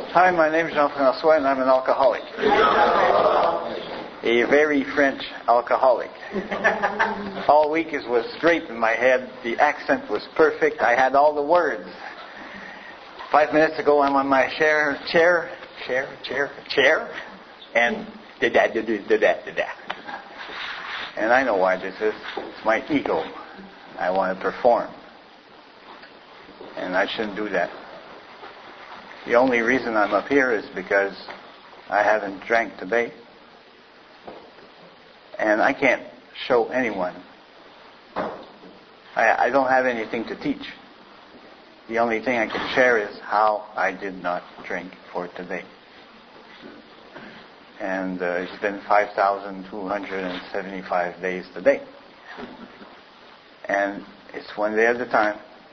Hi, my name is Jean-François and I'm an alcoholic. A very French alcoholic. All week it was straight in my head. The accent was perfect. I had all the words. 5 minutes ago I'm on my chair, and da-da. And I know why this is. It's my ego. I want to perform. And I shouldn't do that. The only reason I'm up here is because I haven't drank today. And I can't show anyone. I don't have anything to teach. The only thing I can share is how I did not drink for today. And it's been 5,275 days today. And it's one day at a time.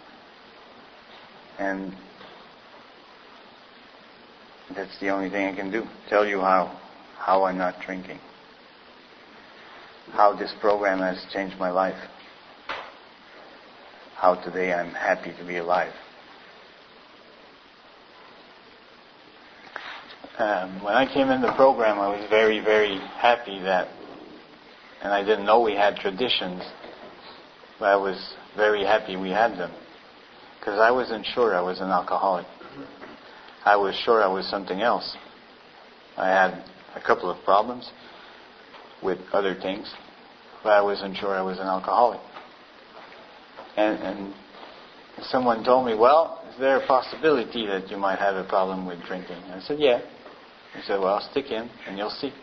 And that's the only thing I can do. Tell you how I'm not drinking. How this program has changed my life. How today I'm happy to be alive. When I came in the program, I was very, very happy that, and I didn't know we had traditions, but I was very happy we had them. Because I wasn't sure I was an alcoholic. I was sure I was something else. I had a couple of problems with other things, but I wasn't sure I was an alcoholic. And someone told me, well, is there a possibility that you might have a problem with drinking? I said, yeah. He said, well, stick in and you'll see.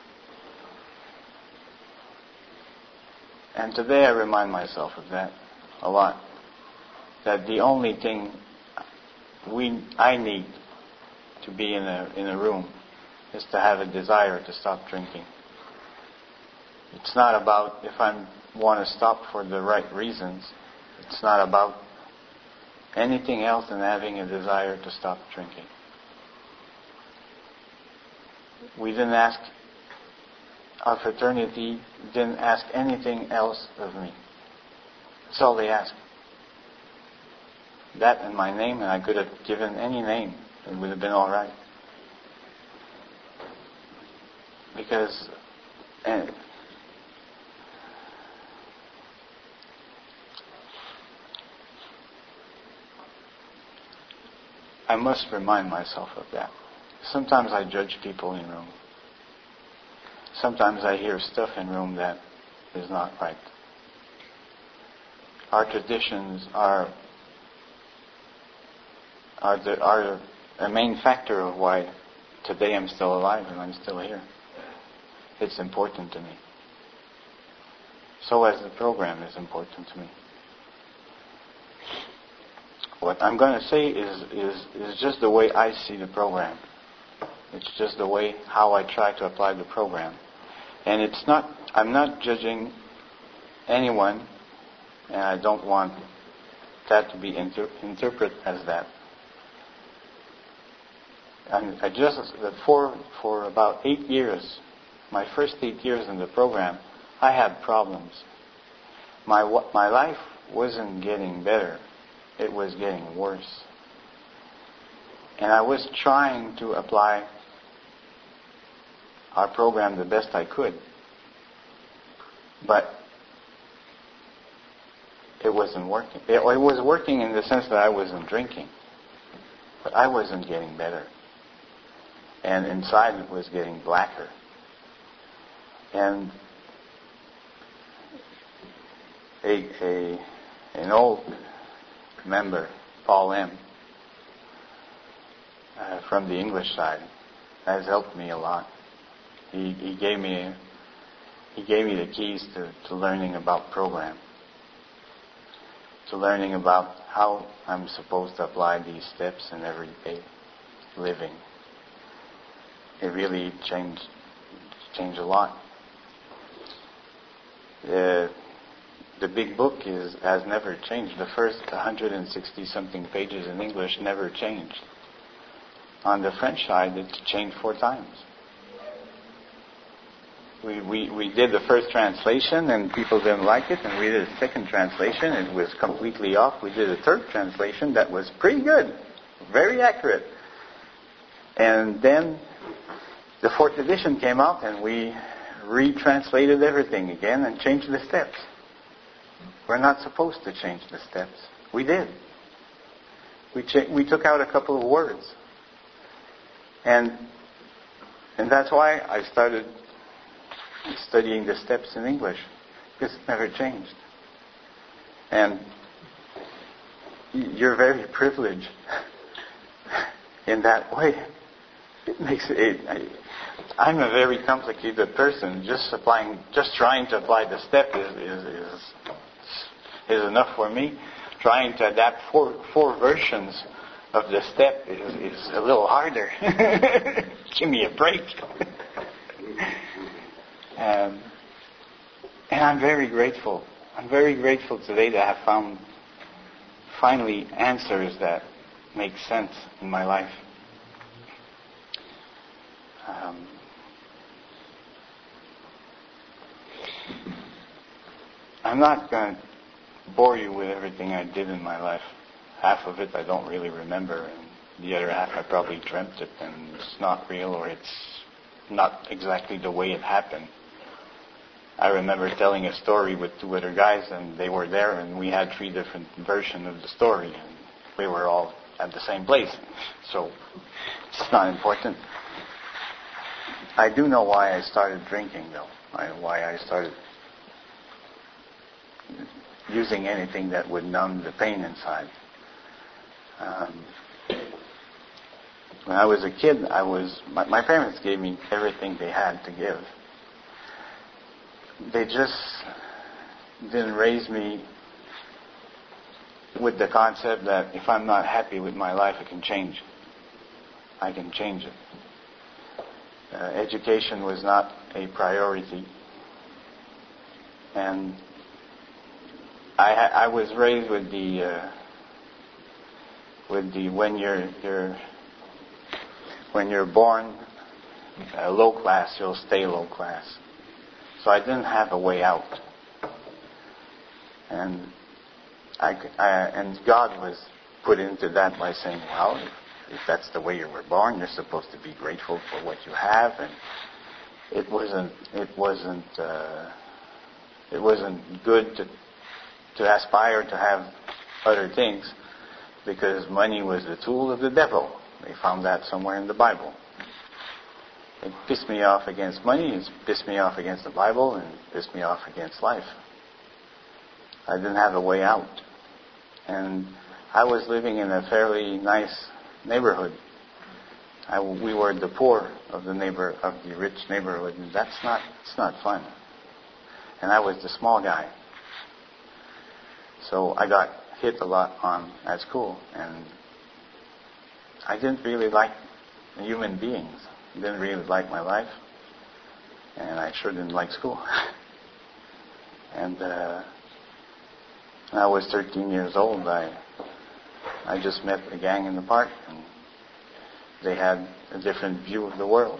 And today I remind myself of that a lot. That the only thing I need to be in a room is to have a desire to stop drinking. It's not about if I want to stop for the right reasons. It's not about anything else than having a desire to stop drinking. We didn't ask, our fraternity didn't ask anything else of me. That's all they asked. That and my name, and I could have given any name. It would have been all right. Because I must remind myself of that. Sometimes I judge people in room. Sometimes I hear stuff in room that is not right. Our traditions are a main factor of why today I'm still alive and I'm still here. It's important to me. So as the program is important to me. What I'm going to say is just the way I see the program. It's just the way how I try to apply the program. And I'm not judging anyone, and I don't want that to be interpreted as that. And for about 8 years, my first 8 years in the program, I had problems. My life wasn't getting better. It was getting worse. And I was trying to apply our program the best I could. But it wasn't working. It was working in the sense that I wasn't drinking. But I wasn't getting better. And inside it was getting blacker. And an old member, Paul M., from the English side, has helped me a lot. He gave me the keys to learning about program, to learning about how I'm supposed to apply these steps in everyday living. It really changed a lot. The big book has never changed. The first 160-something pages in English never changed. On the French side, it changed 4 times. We did the first translation and people didn't like it, and we did a second translation. It was completely off. We did a third translation that was pretty good, very accurate. And then the 4th edition came out and we retranslated everything again and changed the steps. We're not supposed to change the steps. We did. We took out a couple of words. And that's why I started studying the steps in English. Because it never changed. And you're very privileged in that way. It makes it. I'm a very complicated person. Just trying to apply the step is enough for me. Trying to adapt four versions of the step is a little harder. Give me a break. And I'm very grateful. I'm very grateful today to have found finally answers that make sense in my life. I'm not going to bore you with everything I did in my life. Half of it I don't really remember, and the other half I probably dreamt it, and it's not real, or it's not exactly the way it happened. I remember telling a story with 2 other guys, and they were there, and we had 3 different versions of the story, and we were all at the same place. So it's not important. I do know why I started drinking, though. Why I started using anything that would numb the pain inside. When I was a kid, my parents gave me everything they had to give. They just didn't raise me with the concept that if I'm not happy with my life, I can change. I can change it. Education was not a priority. And I was raised with the when you're born low class, you'll stay low class. So I didn't have a way out, and and God was put into that by saying, well, if that's the way you were born, you're supposed to be grateful for what you have, and it wasn't good to aspire to have other things, because money was the tool of the devil. They found that somewhere in the Bible. It pissed me off against money, it pissed me off against the Bible, and it pissed me off against life. I didn't have a way out. And I was living in a fairly nice neighborhood. We were the poor of the rich neighborhood, and it's not fun. And I was the small guy. So I got hit a lot at school, and I didn't really like human beings. Didn't really like my life, and I sure didn't like school. And when I was 13 years old, I just met a gang in the park, and they had a different view of the world.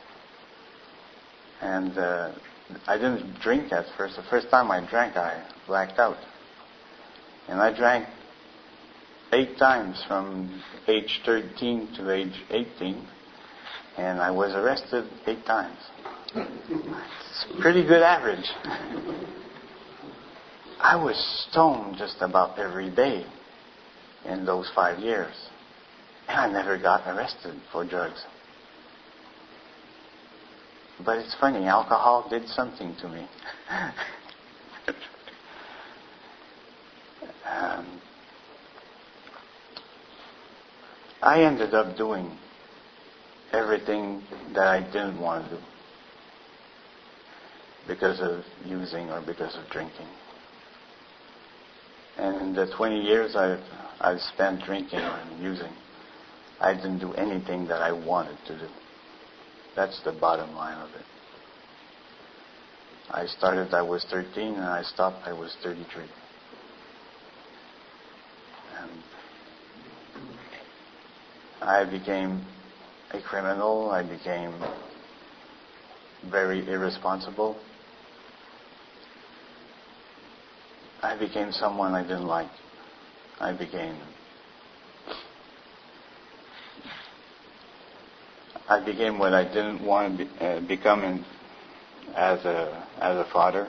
And I didn't drink at first. The first time I drank, I blacked out. And I drank 8 times from age 13 to age 18. And I was arrested 8 times. It's a pretty good average. I was stoned just about every day in those 5 years. And I never got arrested for drugs. But it's funny, alcohol did something to me. I ended up doing everything that I didn't want to do because of using or because of drinking. And in the 20 years I've spent drinking and using, I didn't do anything that I wanted to do. That's the bottom line of it. I started, I was 13, and I stopped, I was 33. And I became a criminal. I became very irresponsible. I became someone I didn't like. I became I became what I didn't want to become as a father,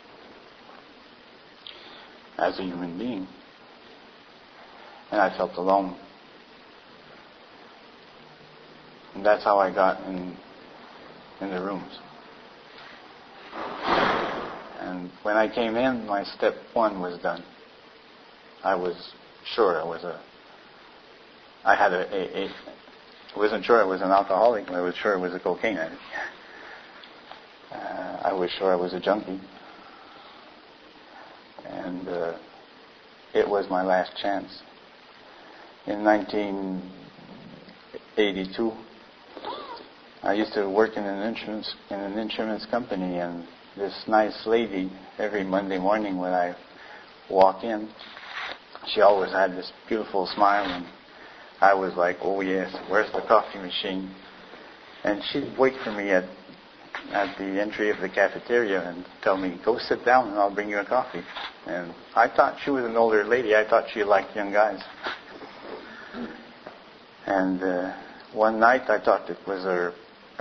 as a human being. And I felt alone. And that's how I got in the rooms. And when I came in, my step 1 was done. I was sure I wasn't sure I was an alcoholic, but I was sure I was a cocaine addict. I was sure I was a junkie. And it was my last chance. In 1982, I used to work in an insurance company, and this nice lady, every Monday morning when I walk in, she always had this beautiful smile, and I was like, oh yes, where's the coffee machine? And she'd wait for me at the entry of the cafeteria and tell me, go sit down and I'll bring you a coffee. And I thought she was an older lady. I thought she liked young guys. And one night I thought it was her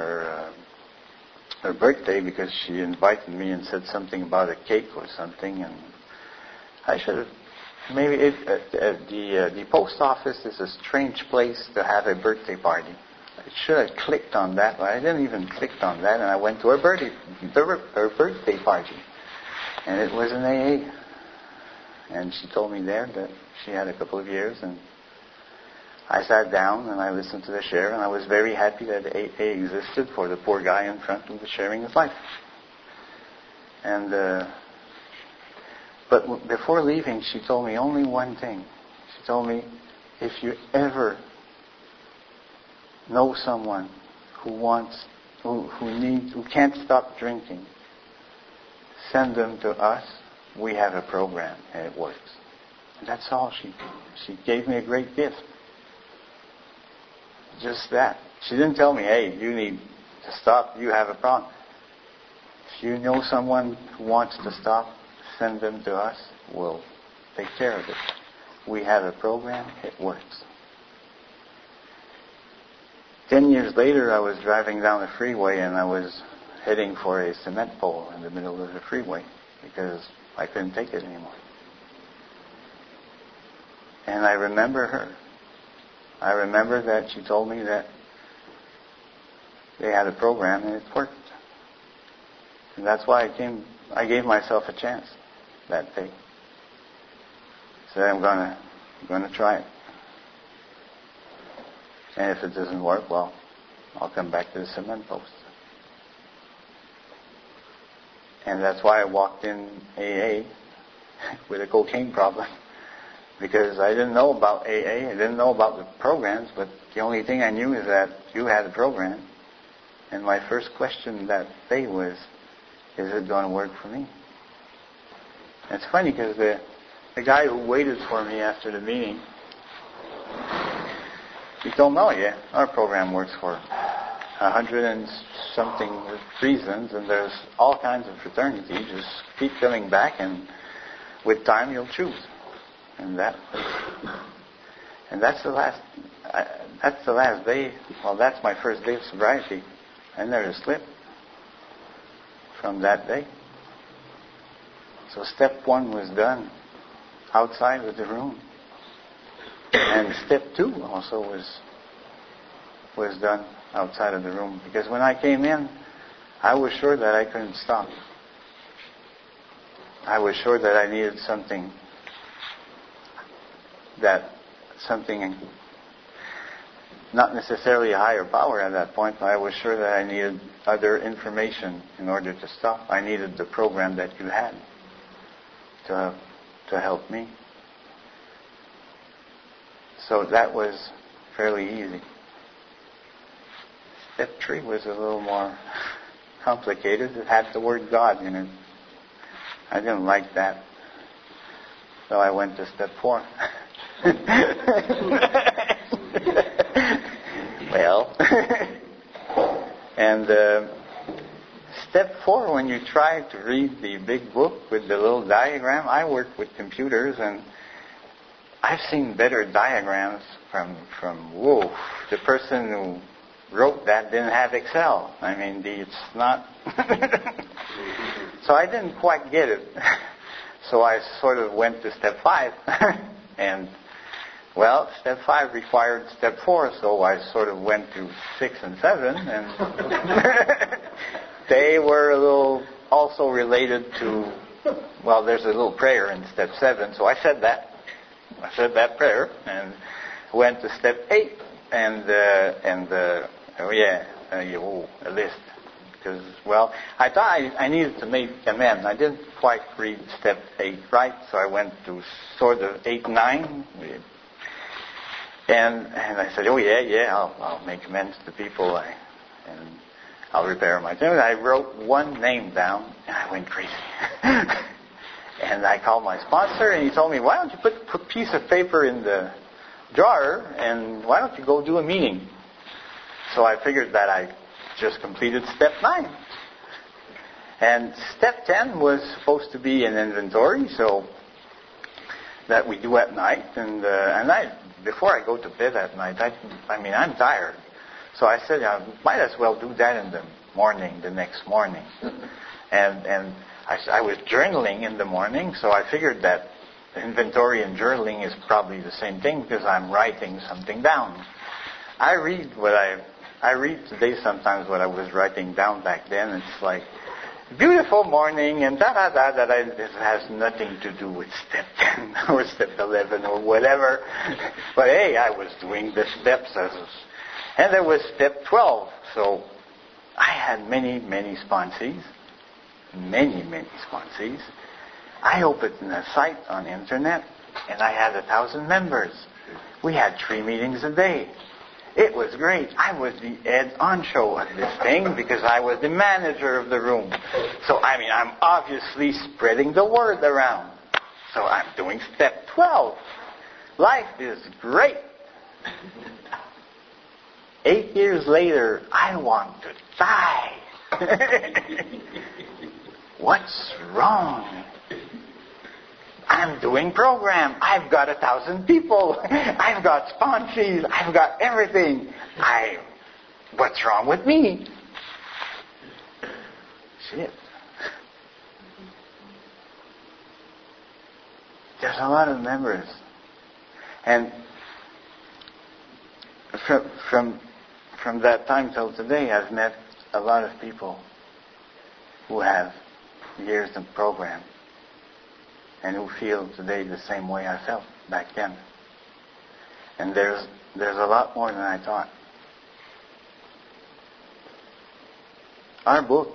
birthday, because she invited me and said something about a cake or something, and I should have maybe the post office is a strange place to have a birthday party. I should have clicked on that, but I didn't even click on that, and I went to her birthday party, and it was an AA, and she told me there that she had a couple of years, and I sat down and I listened to the share, and I was very happy that AA existed for the poor guy in front who was sharing his life. And but before leaving, she told me only one thing. She told me, if you ever know someone who can't stop drinking, send them to us. We have a program and it works. And that's all. She gave me a great gift. Just that. She didn't tell me, hey, you need to stop, you have a problem. If you know someone who wants to stop, send them to us. We'll take care of it. We have a program. It works. 10 years later, I was driving down the freeway and I was heading for a cement pole in the middle of the freeway because I couldn't take it anymore. And I remember her. I remember that she told me that they had a program and it worked. And that's why I gave myself a chance that day. So I'm gonna try it. And if it doesn't work, well, I'll come back to the cement post. And that's why I walked in AA with a cocaine problem. Because I didn't know about AA, I didn't know about the programs, but the only thing I knew is that you had a program. And my first question that day was, is it going to work for me? And it's funny because the guy who waited for me after the meeting, he told me, oh yeah, our program works for 100 and something reasons, and there's all kinds of fraternities. Just keep coming back, and with time you'll choose. And that's the last day. Well, that's my first day of sobriety. I never slipped from that day. So step 1 was done outside of the room, and step 2 also was done outside of the room. Because when I came in, I was sure that I couldn't stop. I was sure that I needed something, not necessarily a higher power at that point, but I was sure that I needed other information in order to stop. I needed the program that you had to help me. So that was fairly easy. Step 3 was a little more complicated. It had the word God in it. I didn't like that. So I went to step 4. Well, and step 4, when you try to read the big book with the little diagram, I work with computers, and I've seen better diagrams from the person who wrote that didn't have Excel. I mean, it's not... So I didn't quite get it. So I sort of went to step 5. And, well, step 5 required step 4, so I sort of went to 6 and 7. And they were a little also related to, well, there's a little prayer in step 7, so I said that. I said that prayer and went to step 8 a list. Because, well, I thought I needed to make amends. I didn't quite read step 8 right, so I went to sort of 8, 9. And I said, I'll make amends to people, and I'll repair my thing. I wrote one name down, and I went crazy. And I called my sponsor, and he told me, why don't you put a piece of paper in the drawer, and why don't you go do a meeting? So I figured that I just completed step 9. And step 10 was supposed to be an inventory, so that we do at night. And before I go to bed at night, I'm tired. So I said, I might as well do that in the morning, the next morning. And I was journaling in the morning, so I figured that inventory and journaling is probably the same thing because I'm writing something down. I read today sometimes what I was writing down back then. It's like, beautiful morning and da-da-da-da-da. It has nothing to do with step 10 or step 11 or whatever. But hey, I was doing the steps. And there was step 12. So I had many, many sponsees. Many, many sponsees. I opened a site on internet and I had 1,000 members. We had 3 meetings a day. It was great. I was the head honcho of this thing because I was the manager of the room. So, I'm obviously spreading the word around. So I'm doing step 12. Life is great. 8 years later, I want to die. What's wrong? I'm doing program. I've got 1,000 people. I've got sponsees. I've got everything. What's wrong with me? Shit. There's a lot of members. And from that time till today, I've met a lot of people who have years of program and who feel today the same way I felt back then. And there's a lot more than I thought. Our book,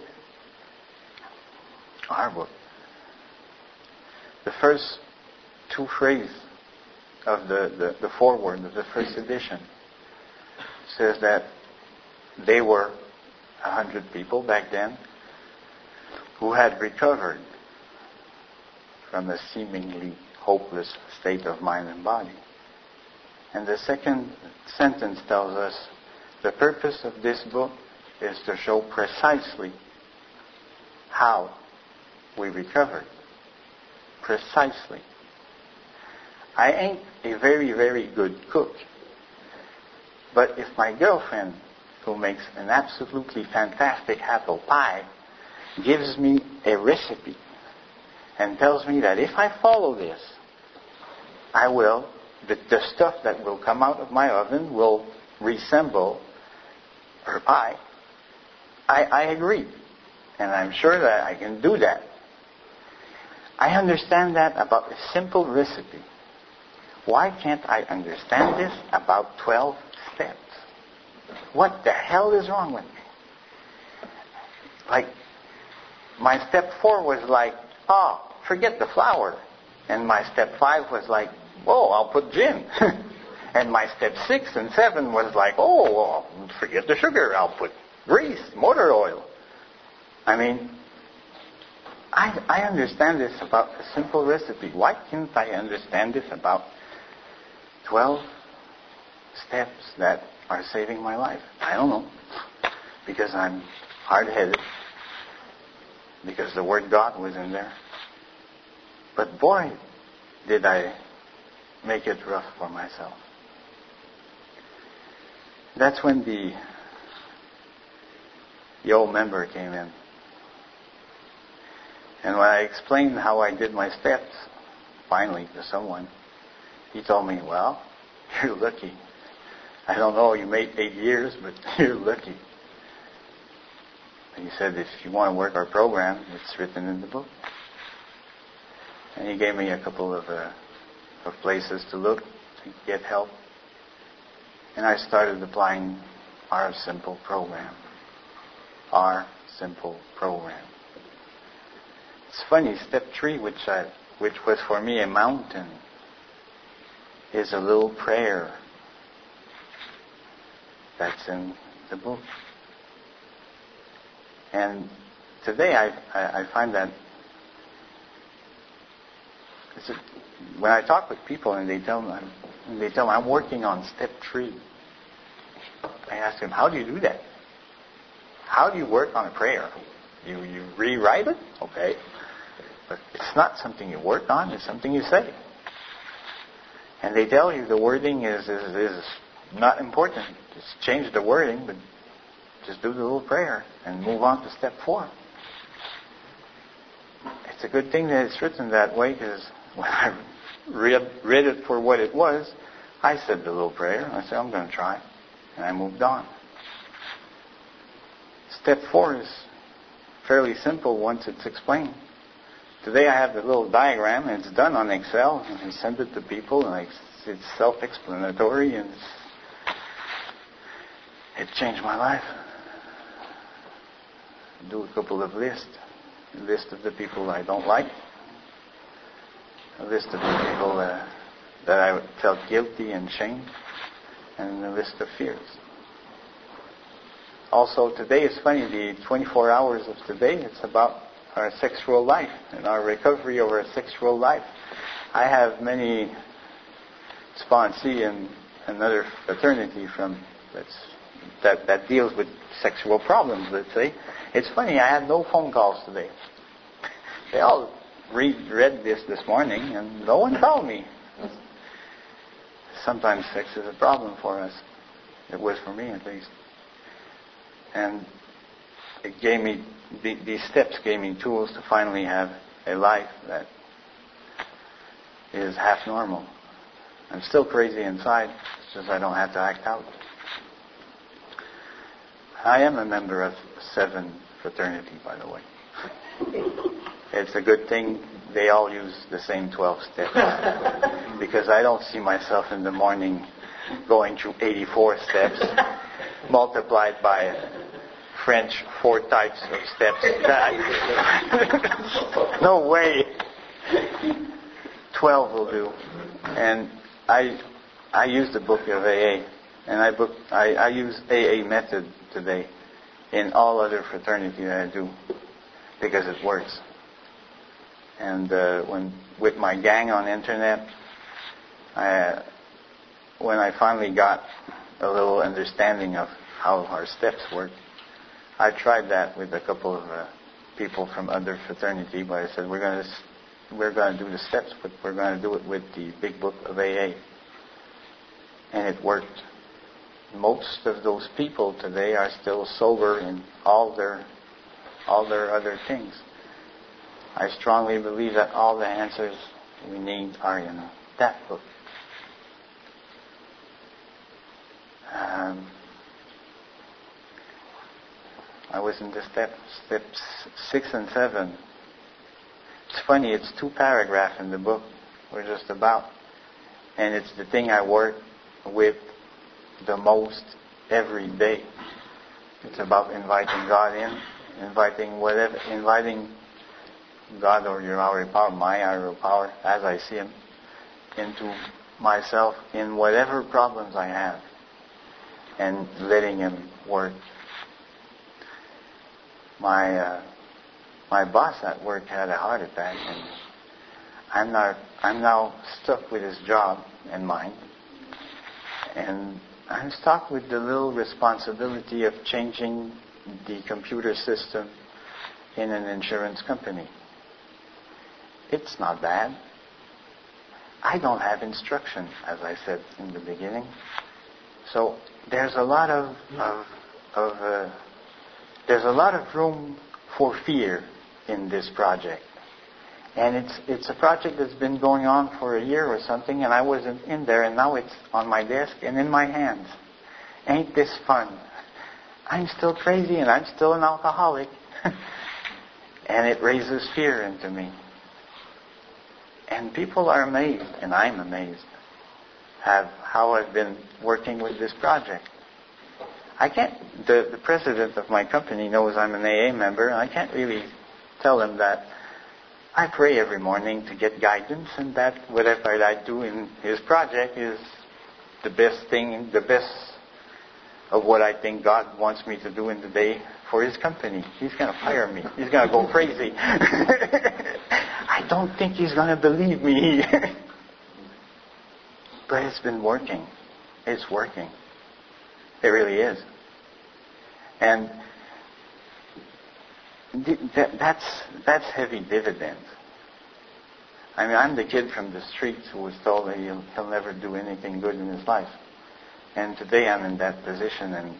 the first 2 phrases of the foreword of the first edition says that they were 100 people back then who had recovered from a seemingly hopeless state of mind and body. And the second sentence tells us the purpose of this book is to show precisely how we recovered. Precisely. I ain't a very, very good cook. But if my girlfriend, who makes an absolutely fantastic apple pie, gives me a recipe and tells me that if I follow this, the stuff that will come out of my oven will resemble her pie, I agree. And I'm sure that I can do that. I understand that about a simple recipe. Why can't I understand this about 12 steps? What the hell is wrong with me? Like, my step 4 was like, forget the flour. And my step 5 was like, I'll put gin. And my step 6 and 7 was like, forget the sugar. I'll put grease, motor oil. I understand this about a simple recipe. Why can't I understand this about 12 steps that are saving my life? I don't know. Because I'm hard-headed. Because the word God was in there. But boy, did I make it rough for myself. That's when the the old member came in. And when I explained how I did my steps, finally to someone, he told me, well, you're lucky. I don't know, you made 8 years, but you're lucky. And he said, if you want to work our program, it's written in the book. And he gave me a couple of places to look, to get help. And I started applying our simple program. Our simple program. It's funny, step 3, which was for me a mountain, is a little prayer that's in the book. And today I find that when I talk with people and they tell me I'm working on step 3, I ask them, how do you do that? How do you work on a prayer? You rewrite it? Okay. But it's not something you work on, it's something you say. And they tell you the wording is not important. Just change the wording, but just do the little prayer and move on to step 4. It's a good thing that it's written that way, because when I read it for what it was, I said the little prayer. I said, I'm going to try. And I moved on. Step 4 is fairly simple once it's explained. Today I have the little diagram, and it's done on Excel, and I send it to people, and it's self-explanatory, and it changed my life. Do a couple of lists. A list of the people I don't like. A list of the people that I felt guilty and shamed. And a list of fears. Also, today is funny, the 24 hours of today, it's about our sexual life and our recovery over a sexual life. I have many sponsee in another fraternity that deals with sexual problems, let's say. It's funny, I had no phone calls today. They all read this morning, and no one called me. Sometimes sex is a problem for us. It was for me, at least. And it gave me, these steps gave me tools to finally have a life that is half normal. I'm still crazy inside, it's just I don't have to act out. I am a member of 7 fraternity, by the way. It's a good thing they all use the same 12 steps. Because I don't see myself in the morning going through 84 steps multiplied by French 4 types of steps. No way. 12 will do. And I use the book of AA. And I use AA method today in all other fraternity that I do. Because it works. And with my gang on the internet, when I finally got a little understanding of how our steps work, I tried that with a couple of people from other fraternity, but I said we're going to do the steps, but we're going to do it with the big book of AA, and it worked. Most of those people today are still sober in all their other things. I strongly believe that all the answers we need are in that book. I was in the steps 6 and 7. It's funny, it's 2 paragraphs in the book we're just about. And it's the thing I work with the most every day. It's about inviting God in, inviting God or your higher power, my higher power, as I see Him, into myself in whatever problems I have, and letting Him work. My boss at work had a heart attack, and I'm now stuck with his job and mine, and I'm stuck with the little responsibility of changing the computer system in an insurance company. It's not bad. I don't have instruction, as I said in the beginning. So there's a lot of there's a lot of room for fear in this project. And it's a project that's been going on for a year or something, and I wasn't in there, and now it's on my desk and in my hands. Ain't this fun? I'm still crazy, and I'm still an alcoholic. And it raises fear into me. And people are amazed, and I'm amazed, at how I've been working with this project. The president of my company knows I'm an AA member, and I can't really tell him that I pray every morning to get guidance, and that whatever I do in his project is the best of what I think God wants me to do in the day for his company. He's going to fire me. He's going to go crazy. I don't think he's going to believe me. But it's been working. It's working. It really is. And that's heavy dividends. I mean, I'm the kid from the streets who was told that he'll never do anything good in his life. And today I'm in that position, and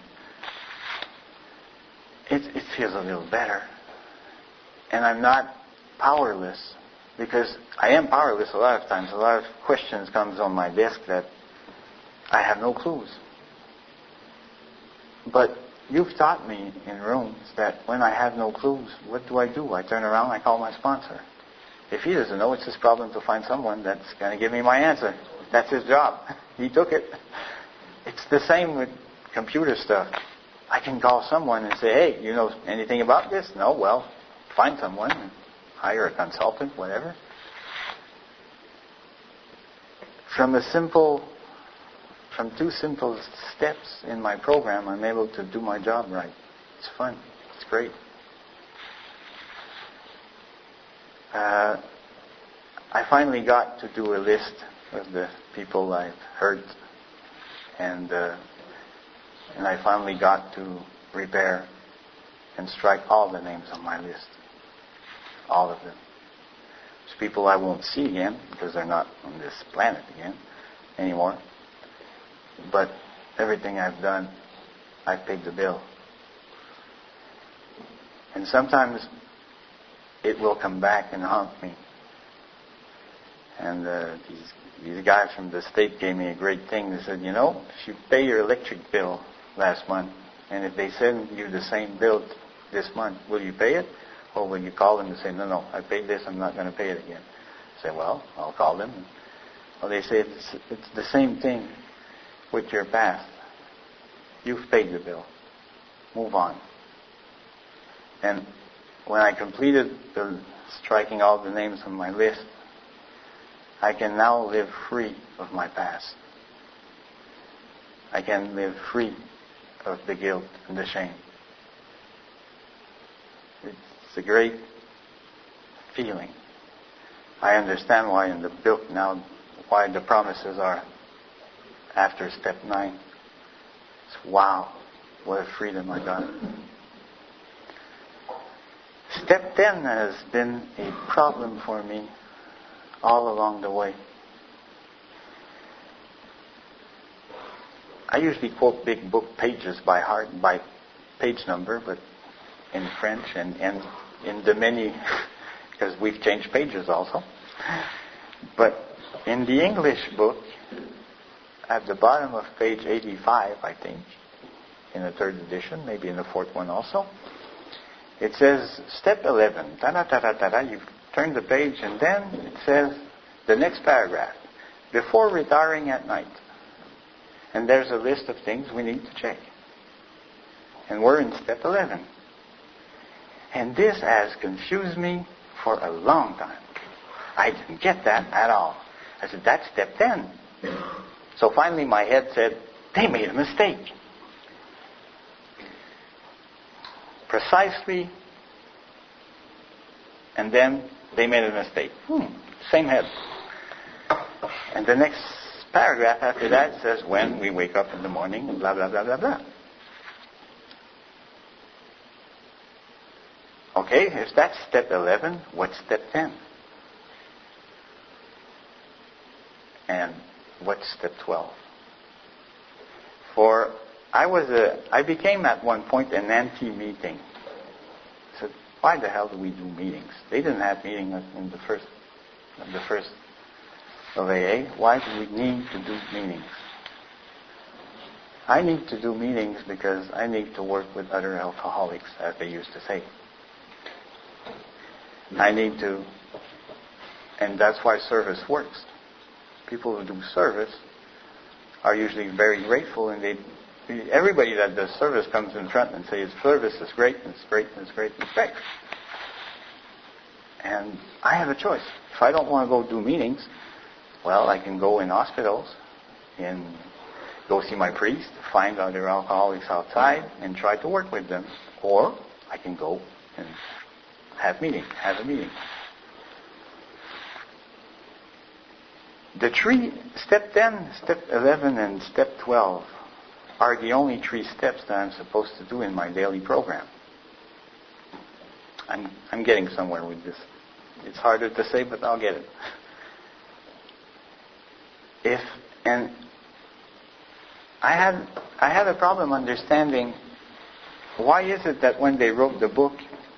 it feels a little better. And I'm not powerless, because I am powerless a lot of times. A lot of questions comes on my desk that I have no clues. But you've taught me in rooms that when I have no clues, what do? I turn around, I call my sponsor. If he doesn't know, it's his problem to find someone that's going to give me my answer. That's his job. He took it. It's the same with computer stuff. I can call someone and say, hey, you know anything about this? No? Well, find someone, hire a consultant, whatever. From two simple steps in my program, I'm able to do my job right. It's fun. It's great. I finally got to do a list of the people I've hurt, and I finally got to repair and strike all the names on my list. All of them. There's people I won't see again because they're not on this planet again anymore. But everything I've done, I've paid the bill. And sometimes it will come back and haunt me. And these guys from the state gave me a great thing. They said, if you pay your electric bill last month, and if they send you the same bill this month, will you pay it? Or will you call them and say, no, I paid this, I'm not going to pay it again? I say, well, I'll call them. Well, they say it's the same thing with your past. You've paid the bill. Move on. And when I completed striking all the names on my list, I can now live free of my past. I can live free of the guilt and the shame. It's a great feeling. I understand why in the book now, why the promises are after step 9. It's wow, what a freedom I got. Step 10 has been a problem for me all along the way. I usually quote big book pages by heart, by page number, but in French and in the many, because we've changed pages also. But in the English book, at the bottom of page 85, I think, in the 3rd edition, maybe in the 4th one also, it says, step 11, you turn the page, and then it says, the next paragraph, before retiring at night. And there's a list of things we need to check. And we're in step 11. And this has confused me for a long time. I didn't get that at all. I said, that's step 10. So finally my head said, they made a mistake. Precisely. And then they made a mistake. Same head. And the next paragraph after that says, when we wake up in the morning, and blah, blah, blah, blah, blah. Okay, if that's step 11, what's step 10? And what's step 12? For I became at one point an anti-meeting. why the hell do we do meetings? They didn't have meetings in the first of AA. Why do we need to do meetings? I need to do meetings because I need to work with other alcoholics, as they used to say. I need to, and that's why service works. People who do service are usually very grateful, and everybody that does service comes in front and says, service is great, and it's great, and it's great, and it's great. And I have a choice. If I don't want to go do meetings, well, I can go in hospitals and go see my priest, find other alcoholics outside, and try to work with them. Or I can go and have a meeting. The step 10, step 11, and step 12 are the only 3 steps that I'm supposed to do in my daily program. I'm getting somewhere with this. It's harder to say, but I'll get it. I had a problem understanding why is it that when they wrote the book,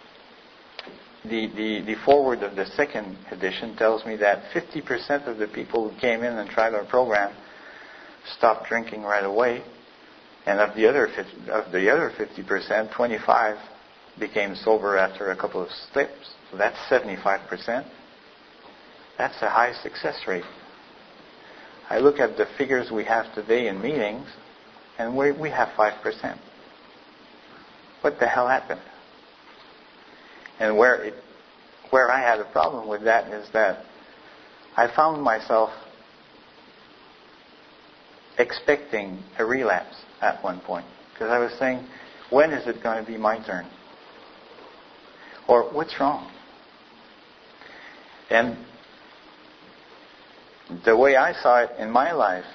the foreword of the second edition tells me that 50% of the people who came in and tried our program stopped drinking right away, and of the other 50%, 25 became sober after a couple of slips. So that's 75%. That's a high success rate. I look at the figures we have today in meetings, and we have 5%. What the hell happened? And where I had a problem with that is that I found myself expecting a relapse at one point. Because I was saying, when is it going to be my turn? Or what's wrong? And the way I saw it in my life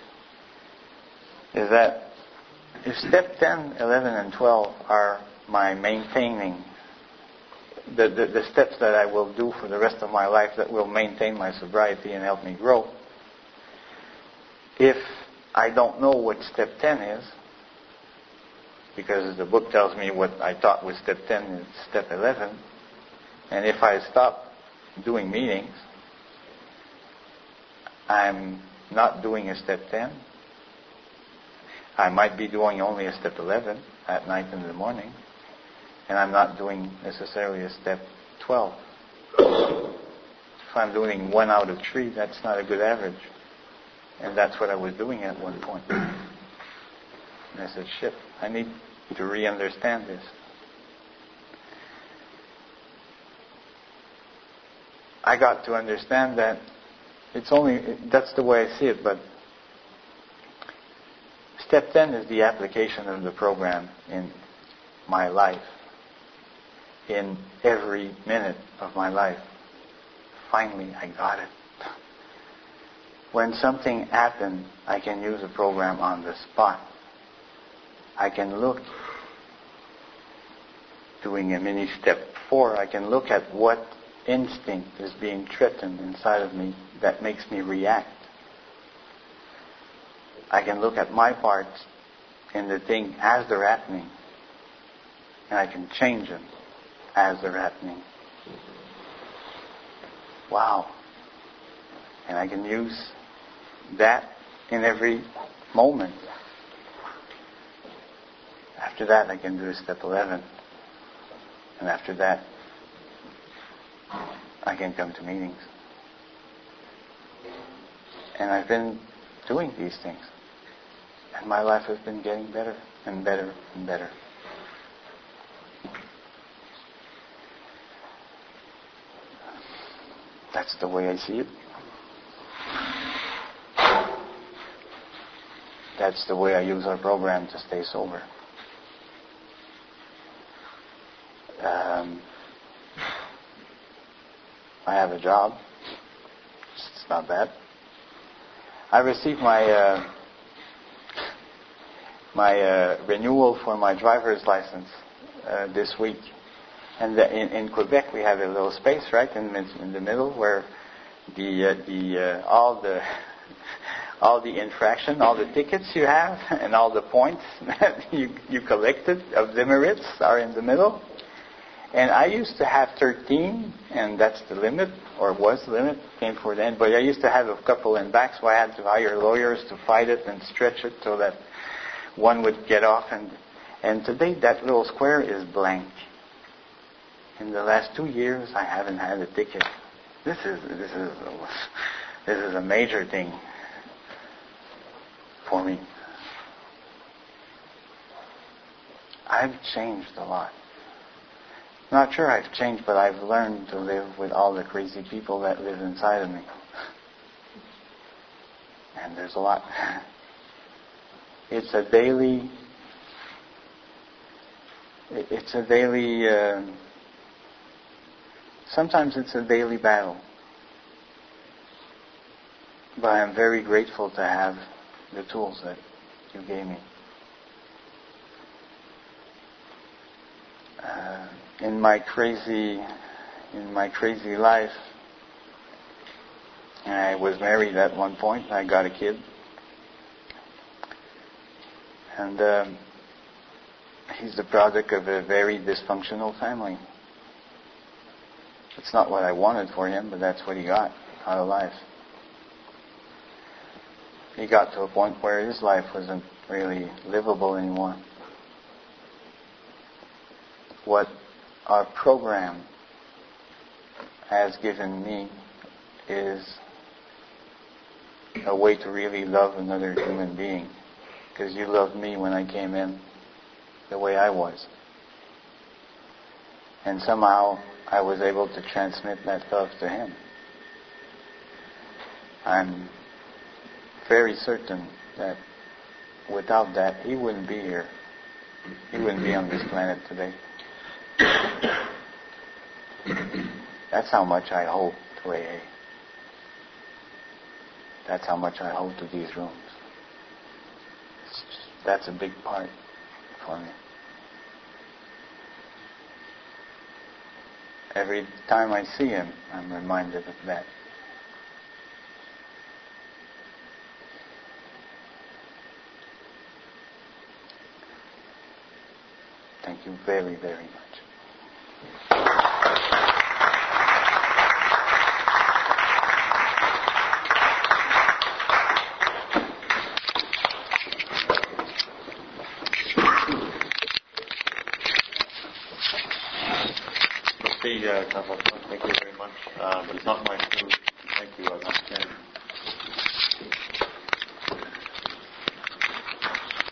is that if step 10, 11, and 12 are my maintaining, the steps that I will do for the rest of my life that will maintain my sobriety and help me grow, if I don't know what step 10 is, because the book tells me what I thought was step 10 is step 11, and if I stop doing meetings, I'm not doing a step 10. I might be doing only a step 11 at night and in the morning, and I'm not doing necessarily a step 12. If I'm doing 1 out of 3, that's not a good average. And that's what I was doing at one point. And I said, shit, I need to re-understand this. I got to understand that that's the way I see it, but step 10 is the application of the program in my life, in every minute of my life. Finally, I got it. When something happened, I can use a program on the spot. I can look, doing a mini step 4, I can look at what instinct is being threatened inside of me that makes me react. I can look at my parts in the thing as they're happening, and I can change them as they're happening. Wow. And I can use that in every moment. After that, I can do step 11. And after that, I can come to meetings. And I've been doing these things. And my life has been getting better and better and better. That's the way I see it. That's the way I use our program to stay sober. I have a job. It's not bad. I received my renewal for my driver's license this week. And in Quebec we have a little space, right, in the middle where all the infraction, all the tickets you have, and all the points that you collected of demerits are in the middle. And I used to have 13, and that's the limit, or was the limit, came for the end. But I used to have a couple in back, so I had to hire lawyers to fight it and stretch it so that one would get off. And today that little square is blank. In the last 2 years, I haven't had a ticket. This is a major thing for me. I've changed a lot. Not sure I've changed, but I've learned to live with all the crazy people that live inside of me. And there's a lot. It's a daily, sometimes it's a daily battle. But I'm very grateful to have the tools that you gave me. In my crazy life, I was married at one point. I got a kid, and he's the product of a very dysfunctional family. It's not what I wanted for him, but that's what he got out of life. He got to a point where his life wasn't really livable anymore. What our program has given me is a way to really love another human being. Because you loved me when I came in the way I was. And somehow I was able to transmit that love to him. I'm very certain that without that, he wouldn't be here. He wouldn't be on this planet today. That's how much I hold to AA. That's how much I hold to these rooms. That's a big part for me. Every time I see him, I'm reminded of that. Thank you very, very much. Thank you very much. But it's not my food. Thank you.